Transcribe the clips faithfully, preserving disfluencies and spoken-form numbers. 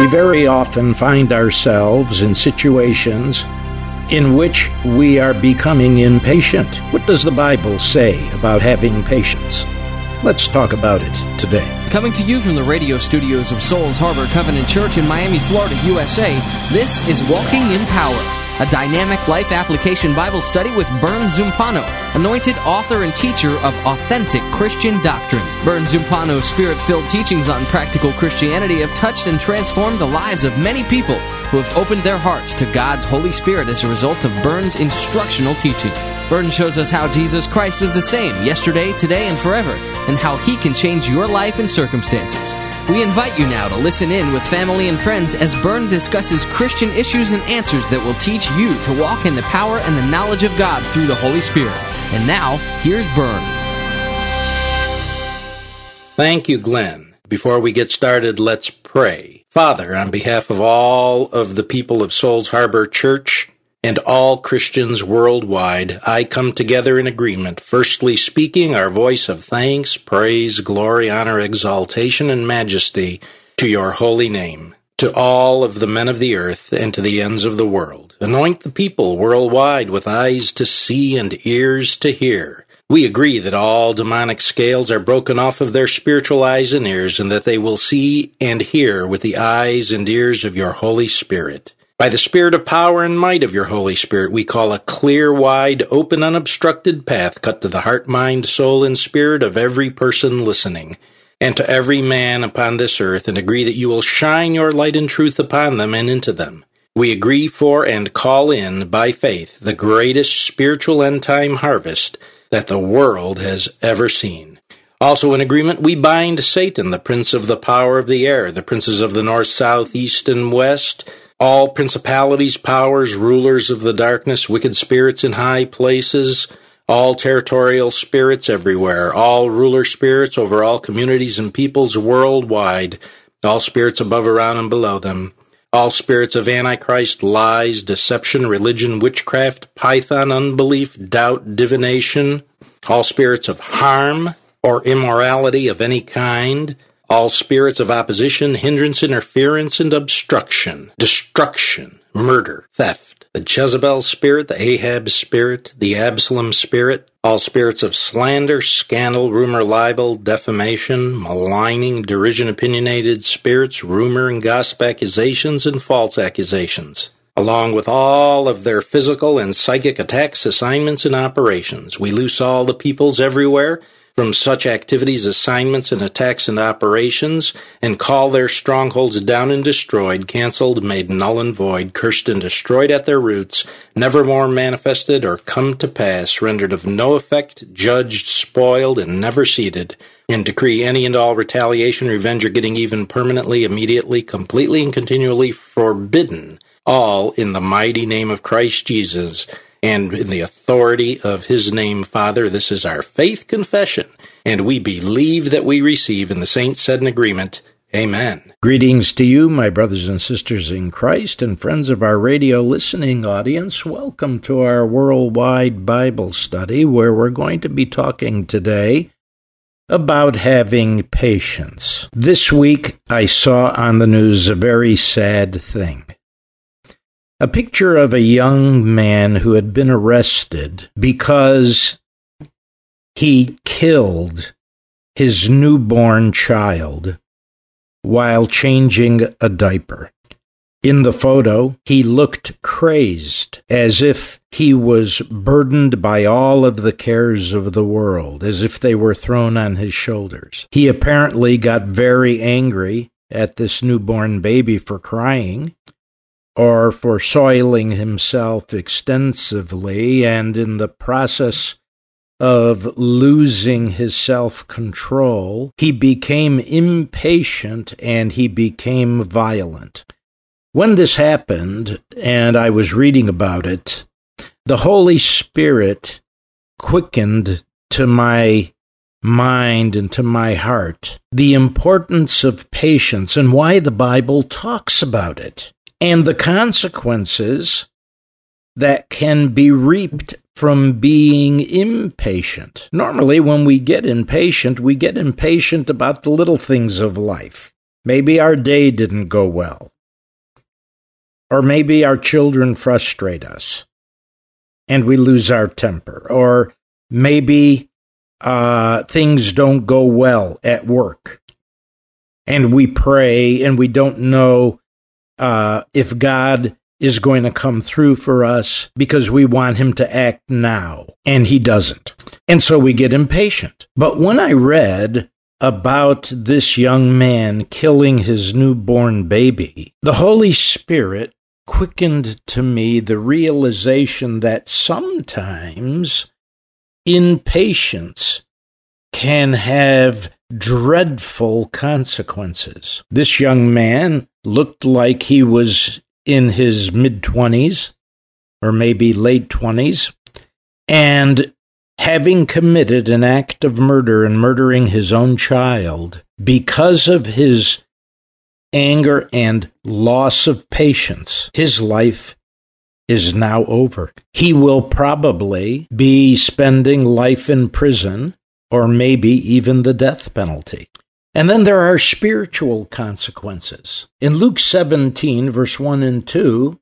very often find ourselves in situations in which we are becoming impatient. What does the Bible say about having patience? Let's talk about it today. Coming to you from the radio studios of Souls Harbor Covenant Church in Miami, Florida, U S A, this is Walking in Power, a dynamic life application Bible study with Bern Zumpano, anointed author and teacher of authentic Christian doctrine. Bern Zumpano's spirit-filled teachings on practical Christianity have touched and transformed the lives of many people who have opened their hearts to God's Holy Spirit as a result of Bern's instructional teaching. Bern shows us how Jesus Christ is the same yesterday, today, and forever, and how He can change your life and circumstances. We invite you now to listen in with family and friends as Bern discusses Christian issues and answers that will teach you to walk in the power and the knowledge of God through the Holy Spirit. And now, here's Bern. Thank you, Glenn. Before we get started, let's pray. Father, on behalf of all of the people of Souls Harbor Church and all Christians worldwide, I come together in agreement, firstly speaking our voice of thanks, praise, glory, honor, exaltation, and majesty to your holy name, to all of the men of the earth and to the ends of the world. Anoint the people worldwide with eyes to see and ears to hear. We agree that all demonic scales are broken off of their spiritual eyes and ears, and that they will see and hear with the eyes and ears of your Holy Spirit. By the spirit of power and might of your Holy Spirit, we call a clear, wide, open, unobstructed path cut to the heart, mind, soul, and spirit of every person listening, and to every man upon this earth, and agree that you will shine your light and truth upon them and into them. We agree for and call in, by faith, the greatest spiritual end-time harvest that the world has ever seen. Also in agreement, we bind Satan, the prince of the power of the air, the princes of the north, south, east, and west, all principalities, powers, rulers of the darkness, wicked spirits in high places, all territorial spirits everywhere, all ruler spirits over all communities and peoples worldwide, all spirits above, around, and below them, all spirits of Antichrist, lies, deception, religion, witchcraft, python, unbelief, doubt, divination, all spirits of harm or immorality of any kind, all spirits of opposition, hindrance, interference, and obstruction, destruction, murder, theft, the Jezebel spirit, the Ahab spirit, the Absalom spirit, all spirits of slander, scandal, rumor, libel, defamation, maligning, derision, opinionated spirits, rumor and gossip accusations, and false accusations, along with all of their physical and psychic attacks, assignments, and operations. We loose all the peoples everywhere from such activities, assignments, and attacks and operations, and call their strongholds down and destroyed, canceled, made null and void, cursed and destroyed at their roots, never more manifested or come to pass, rendered of no effect, judged, spoiled, and never seated, and decree any and all retaliation, revenge, or getting even permanently, immediately, completely, and continually forbidden, all in the mighty name of Christ Jesus, and in the authority of His name, Father. This is our faith confession, and we believe that we receive, and the saints said in agreement, Amen. Greetings to you, my brothers and sisters in Christ, and friends of our radio listening audience. Welcome to our worldwide Bible study, where we're going to be talking today about having patience. This week, I saw on the news a very sad thing. A picture of a young man who had been arrested because he killed his newborn child while changing a diaper. In the photo, he looked crazed, as if he was burdened by all of the cares of the world, as if they were thrown on his shoulders. He apparently got very angry at this newborn baby for crying, or for soiling himself extensively, and in the process of losing his self-control, he became impatient and he became violent. When this happened, and I was reading about it, the Holy Spirit quickened to my mind and to my heart the importance of patience and why the Bible talks about it, and the consequences that can be reaped from being impatient. Normally, when we get impatient, we get impatient about the little things of life. Maybe our day didn't go well. Or maybe our children frustrate us and we lose our temper. Or maybe uh, things don't go well at work and we pray and we don't know uh, if God is going to come through for us because we want him to act now, and he doesn't. And so we get impatient. But when I read about this young man killing his newborn baby, the Holy Spirit quickened to me the realization that sometimes impatience can have dreadful consequences. This young man looked like he was in his mid-twenties, or maybe late twenties, and having committed an act of murder and murdering his own child, because of his anger and loss of patience, his life is now over. He will probably be spending life in prison, or maybe even the death penalty. And then there are spiritual consequences. In Luke seventeen, verse one and two,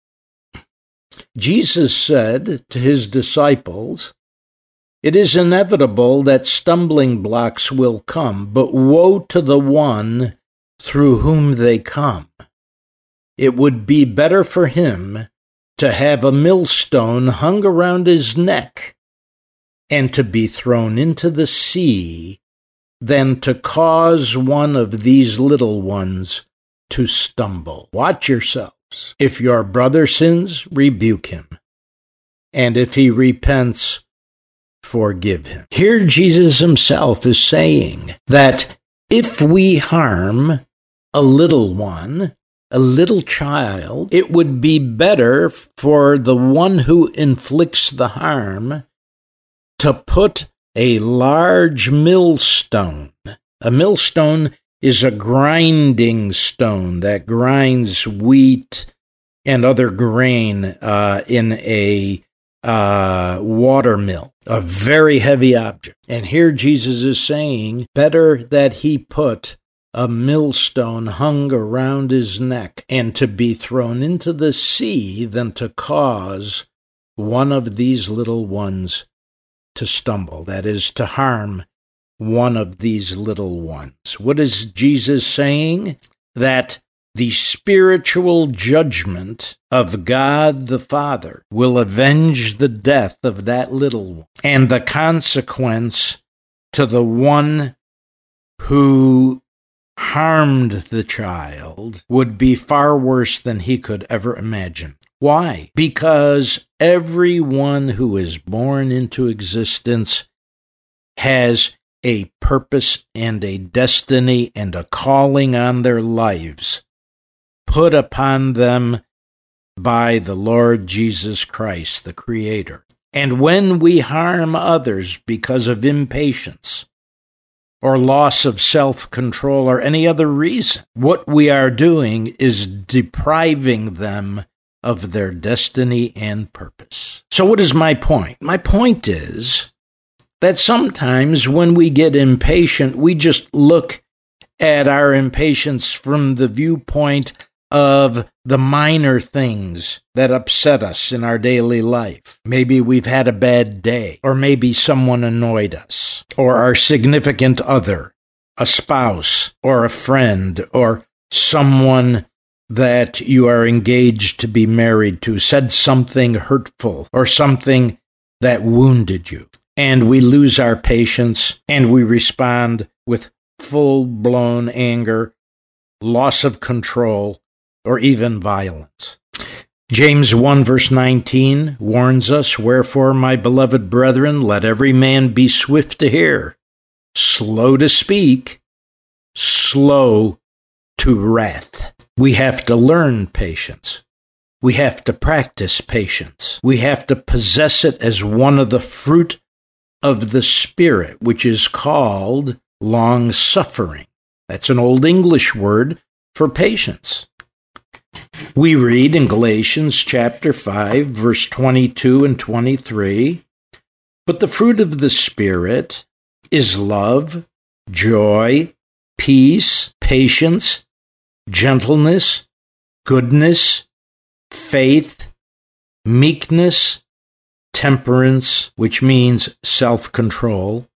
Jesus said to his disciples, "It is inevitable that stumbling blocks will come, but woe to the one through whom they come. It would be better for him to have a millstone hung around his neck and to be thrown into the sea than to cause one of these little ones to stumble. Watch yourselves. If your brother sins, rebuke him. And if he repents, forgive him." Here Jesus himself is saying that if we harm a little one, a little child, it would be better for the one who inflicts the harm to put a large millstone. A millstone is a grinding stone that grinds wheat and other grain uh, in a uh, water mill, a very heavy object. And here Jesus is saying, better that he put a millstone hung around his neck and to be thrown into the sea than to cause one of these little ones to stumble, that is, to harm one of these little ones. What is Jesus saying? That the spiritual judgment of God the Father will avenge the death of that little one, and the consequence to the one who harmed the child would be far worse than he could ever imagine. Why? Because everyone who is born into existence has a purpose and a destiny and a calling on their lives put upon them by the Lord Jesus Christ, the Creator. And when we harm others because of impatience or loss of self-control or any other reason, what we are doing is depriving them of their destiny and purpose. So what is my point? My point is that sometimes when we get impatient, we just look at our impatience from the viewpoint of the minor things that upset us in our daily life. Maybe we've had a bad day, or maybe someone annoyed us, or our significant other, a spouse, or a friend, or someone that you are engaged to be married to said something hurtful or something that wounded you. And we lose our patience and we respond with full-blown anger, loss of control, or even violence. James one verse nineteen warns us, "Wherefore, my beloved brethren, let every man be swift to hear, slow to speak, slow to wrath." We have to learn patience. We have to practice patience. We have to possess it as one of the fruit of the Spirit, which is called long-suffering. That's an Old English word for patience. We read in Galatians chapter five, verse twenty-two and twenty-three, "But the fruit of the Spirit is love, joy, peace, patience, gentleness, goodness, faith, meekness, temperance, which means self-control.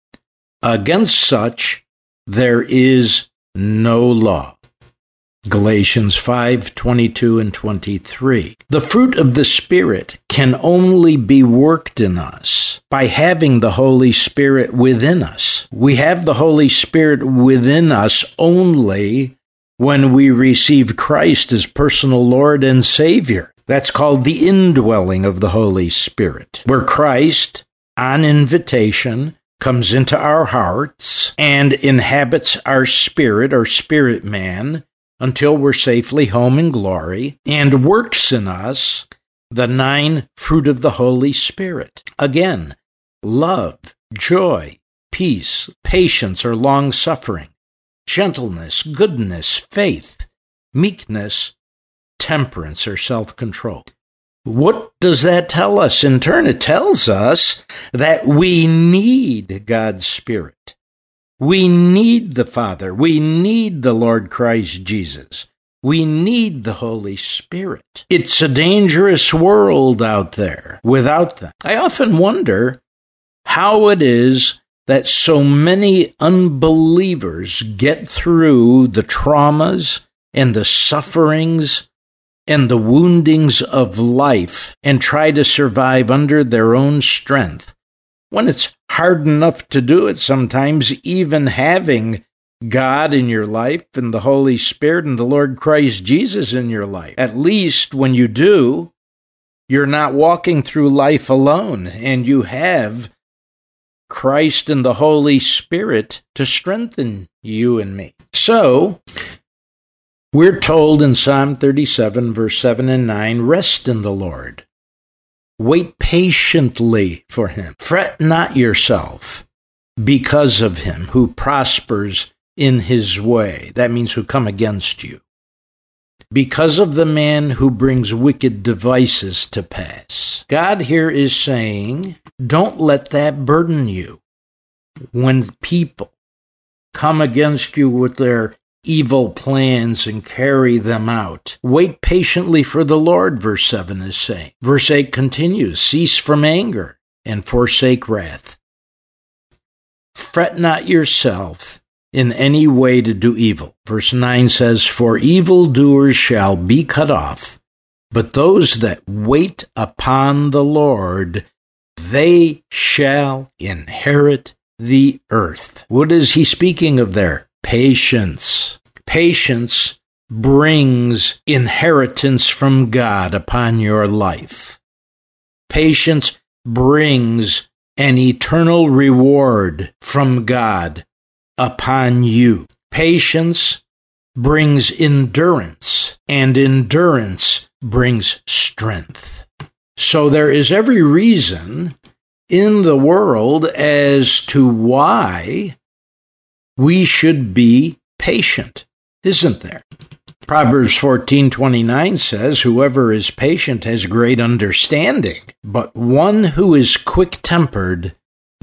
Against such there is no law. Galatians five, twenty-two and twenty-three. The fruit of the Spirit can only be worked in us by having the Holy Spirit within us. We have the Holy Spirit within us only when we receive Christ as personal Lord and Savior. That's called the indwelling of the Holy Spirit, where Christ, on invitation, comes into our hearts and inhabits our spirit, our spirit man, until we're safely home in glory, and works in us the nine fruit of the Holy Spirit. Again, love, joy, peace, patience or long-suffering, gentleness, goodness, faith, meekness, temperance or self-control. What does that tell us? In turn, it tells us that we need God's Spirit. We need the Father. We need the Lord Christ Jesus. We need the Holy Spirit. It's a dangerous world out there without them. I often wonder how it is that so many unbelievers get through the traumas and the sufferings and the woundings of life and try to survive under their own strength, when it's hard enough to do it sometimes, even having God in your life and the Holy Spirit and the Lord Christ Jesus in your life. At least when you do, you're not walking through life alone, and you have Christ and the Holy Spirit to strengthen you and me. So, we're told in Psalm thirty-seven, verse seven and nine, rest in the Lord. Wait patiently for him. Fret not yourself because of him who prospers in his way. That means who come against you. Because of the man who brings wicked devices to pass. God here is saying, don't let that burden you. When people come against you with their evil plans and carry them out, wait patiently for the Lord, verse seven is saying. Verse eight continues, cease from anger and forsake wrath. Fret not yourself in any way to do evil. Verse nine says, for evildoers shall be cut off, but those that wait upon the Lord, they shall inherit the earth. What is he speaking of there? Patience. Patience brings inheritance from God upon your life. Patience brings an eternal reward from God upon you. Patience brings endurance, and endurance brings strength. So there is every reason in the world as to why we should be patient, isn't there? Proverbs fourteen twenty-nine says, whoever is patient has great understanding, but one who is quick-tempered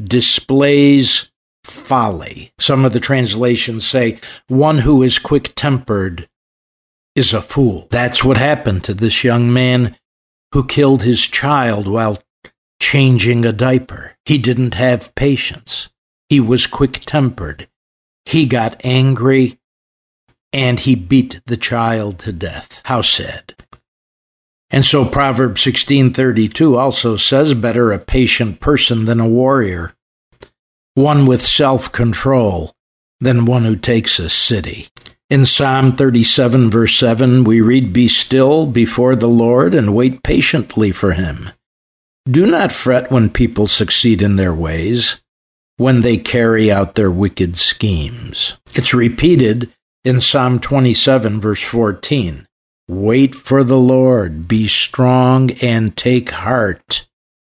displays folly. Some of the translations say, one who is quick-tempered is a fool. That's what happened to this young man who killed his child while changing a diaper. He didn't have patience. He was quick-tempered. He got angry, and he beat the child to death. How sad. And so Proverbs sixteen thirty-two also says, better a patient person than a warrior, one with self-control than one who takes a city. In Psalm thirty-seven, verse seven, we read, be still before the Lord and wait patiently for him. Do not fret when people succeed in their ways, when they carry out their wicked schemes. It's repeated in Psalm twenty-seven, verse fourteen. Wait for the Lord, be strong and take heart.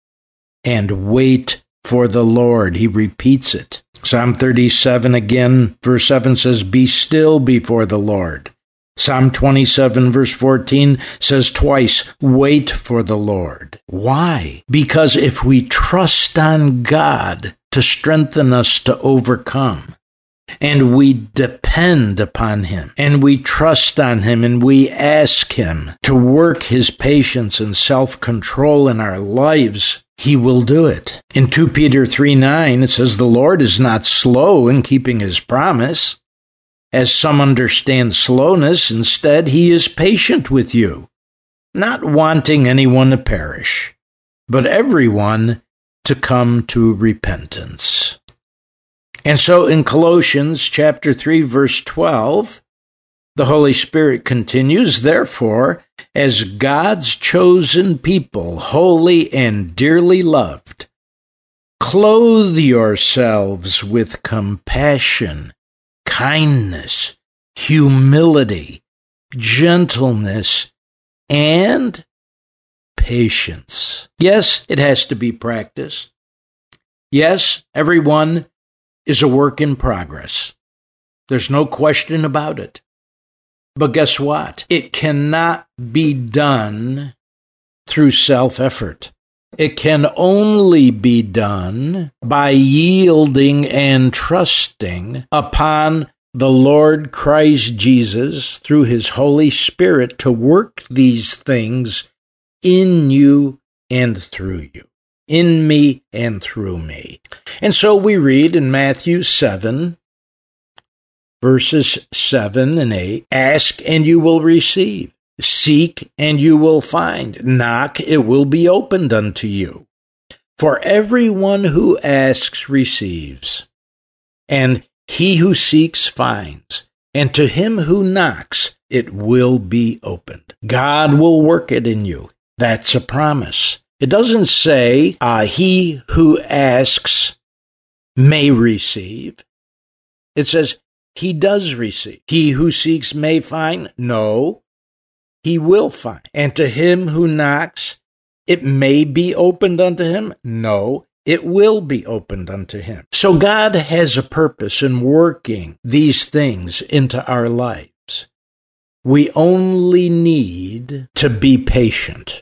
And wait for the Lord. He repeats it. Psalm thirty-seven again, verse seven says, be still before the Lord. Psalm twenty-seven, verse fourteen says twice, wait for the Lord. Why? Because if we trust on God to strengthen us to overcome, and we depend upon him, and we trust on him, and we ask him to work his patience and self-control in our lives, he will do it. In Second Peter three nine, it says, "The Lord is not slow in keeping his promise, as some understand slowness. Instead, he is patient with you, not wanting anyone to perish, but everyone to come to repentance." And so in Colossians chapter three, verse twelve, the Holy Spirit continues, "Therefore, as God's chosen people, holy and dearly loved, clothe yourselves with compassion, kindness, humility, gentleness, and patience." Yes, it has to be practiced. Yes, everyone is a work in progress. There's no question about it. But guess what? It cannot be done through self-effort. It can only be done by yielding and trusting upon the Lord Christ Jesus through his Holy Spirit to work these things in you and through you. In me and through me. And so we read in Matthew seven, verses seven and eight, "Ask and you will receive. Seek and you will find. Knock, it will be opened unto you. For everyone who asks receives, and he who seeks finds, and to him who knocks it will be opened." God will work it in you. That's a promise. It doesn't say, uh, he who asks may receive. It says, he does receive. He who seeks may find. No, he will find. And to him who knocks, it may be opened unto him. No, it will be opened unto him. So God has a purpose in working these things into our lives. We only need to be patient.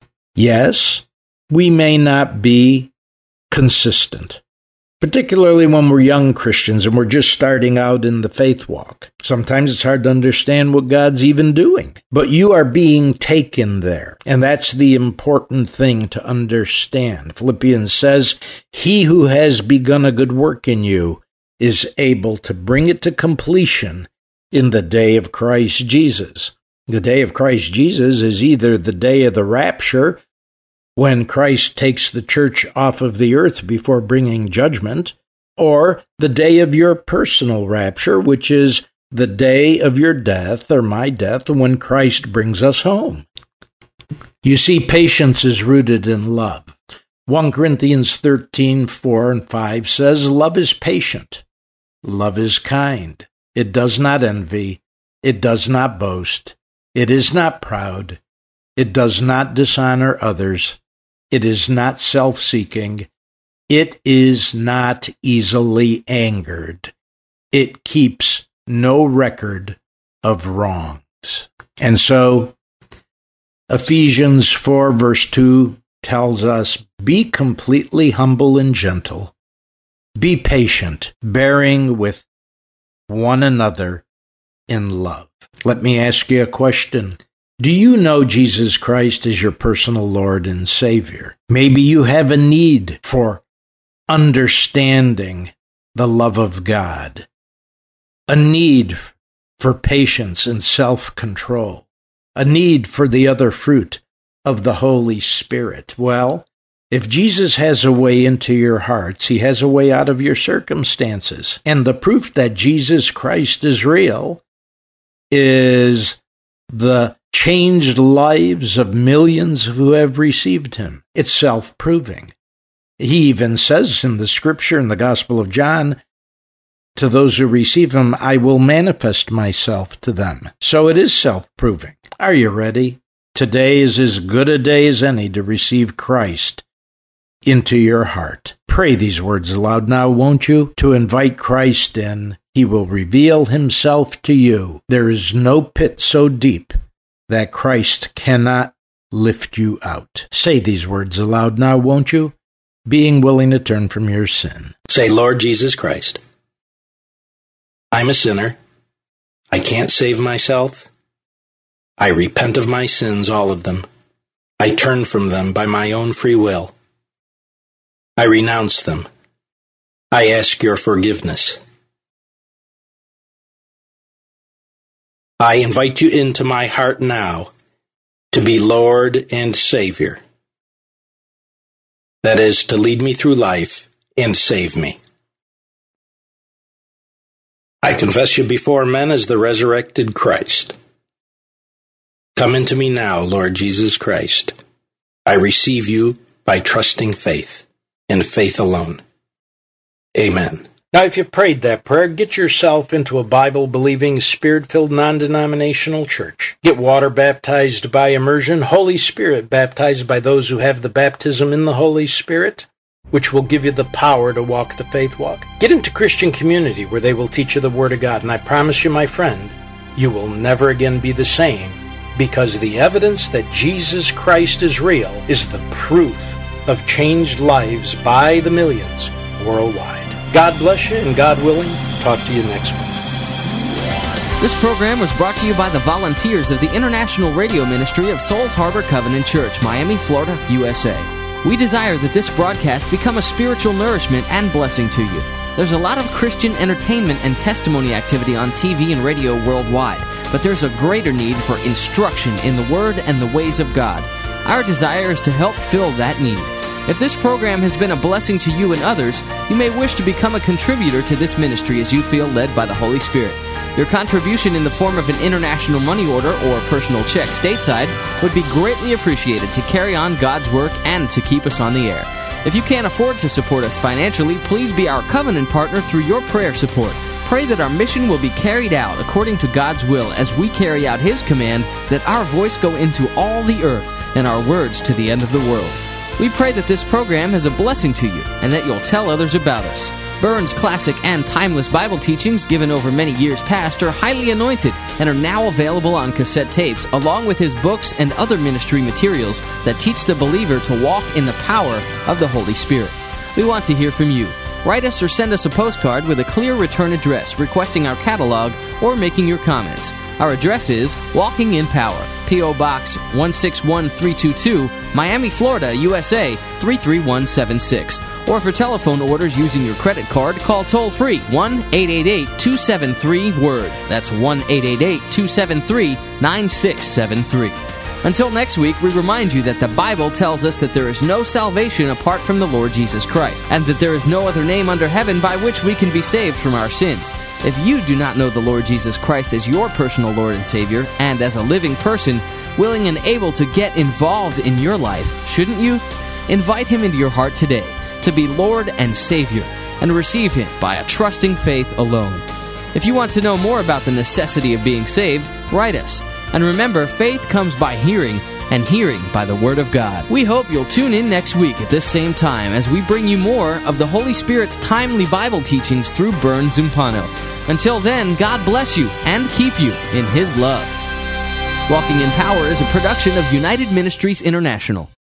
Yes, we may not be consistent, particularly when we're young Christians and we're just starting out in the faith walk. Sometimes it's hard to understand what God's even doing, but you are being taken there, and that's the important thing to understand. Philippians says, "He who has begun a good work in you is able to bring it to completion in the day of Christ Jesus." The day of Christ Jesus is either the day of the rapture, when Christ takes the church off of the earth before bringing judgment, or the day of your personal rapture, which is the day of your death or my death, when Christ brings us home. You see, patience is rooted in love. First Corinthians thirteen, four and five says, "Love is patient. Love is kind. It does not envy. It does not boast. It is not proud. It does not dishonor others. It is not self-seeking. It is not easily angered. It keeps no record of wrongs." And so, Ephesians four, verse two tells us, "Be completely humble and gentle. Be patient, bearing with one another in love." Let me ask you a question. Do you know Jesus Christ as your personal Lord and Savior? Maybe you have a need for understanding the love of God, a need for patience and self-control, a need for the other fruit of the Holy Spirit. Well, if Jesus has a way into your hearts, he has a way out of your circumstances. And the proof that Jesus Christ is real is the changed lives of millions who have received him. It's self-proving. He even says in the scripture in the Gospel of John, "To those who receive him, I will manifest myself to them." So it is self-proving. Are you ready? Today is as good a day as any to receive Christ into your heart. Pray these words aloud now, won't you? To invite Christ in. He will reveal himself to you. There is no pit so deep that Christ cannot lift you out. Say these words aloud now, won't you? Being willing to turn from your sin. Say, "Lord Jesus Christ, I'm a sinner. I can't save myself. I repent of my sins, all of them. I turn from them by my own free will. I renounce them. I ask your forgiveness. I invite you into my heart now to be Lord and Savior. That is, to lead me through life and save me. I confess you before men as the resurrected Christ. Come into me now, Lord Jesus Christ. I receive you by trusting faith, and faith alone. Amen. Now, if you prayed that prayer, get yourself into a Bible-believing, Spirit-filled, non-denominational church. Get water baptized by immersion, Holy Spirit baptized by those who have the baptism in the Holy Spirit, which will give you the power to walk the faith walk. Get into Christian community where they will teach you the Word of God. And I promise you, my friend, you will never again be the same, because the evidence that Jesus Christ is real is the proof of changed lives by the millions worldwide. God bless you, and God willing, talk to you next week. This program was brought to you by the volunteers of the International Radio Ministry of Souls Harbor Covenant Church, Miami, Florida, U S A. We desire that this broadcast become a spiritual nourishment and blessing to you. There's a lot of Christian entertainment and testimony activity on T V and radio worldwide, but there's a greater need for instruction in the Word and the ways of God. Our desire is to help fill that need. If this program has been a blessing to you and others, you may wish to become a contributor to this ministry as you feel led by the Holy Spirit. Your contribution in the form of an international money order or personal check stateside would be greatly appreciated to carry on God's work and to keep us on the air. If you can't afford to support us financially, please be our covenant partner through your prayer support. Pray that our mission will be carried out according to God's will as we carry out His command that our voice go into all the earth and our words to the end of the world. We pray that this program is a blessing to you and that you'll tell others about us. Burns' classic and timeless Bible teachings given over many years past are highly anointed and are now available on cassette tapes, along with his books and other ministry materials that teach the believer to walk in the power of the Holy Spirit. We want to hear from you. Write us or send us a postcard with a clear return address requesting our catalog or making your comments. Our address is Walking in Power, P O. Box one six one three two two, Miami, Florida, U S A three three one seven six. Or for telephone orders using your credit card, call toll-free one eight eight eight, two seven three, W O R D. That's one eight eight eight, two seven three, nine six seven three. Until next week, we remind you that the Bible tells us that there is no salvation apart from the Lord Jesus Christ, and that there is no other name under heaven by which we can be saved from our sins. If you do not know the Lord Jesus Christ as your personal Lord and Savior, and as a living person, willing and able to get involved in your life, shouldn't you? Invite Him into your heart today to be Lord and Savior, and receive Him by a trusting faith alone. If you want to know more about the necessity of being saved, write us. And remember, faith comes by hearing, and hearing by the Word of God. We hope you'll tune in next week at this same time as we bring you more of the Holy Spirit's timely Bible teachings through Burns Zumpano. Until then, God bless you and keep you in His love. Walking in Power is a production of United Ministries International.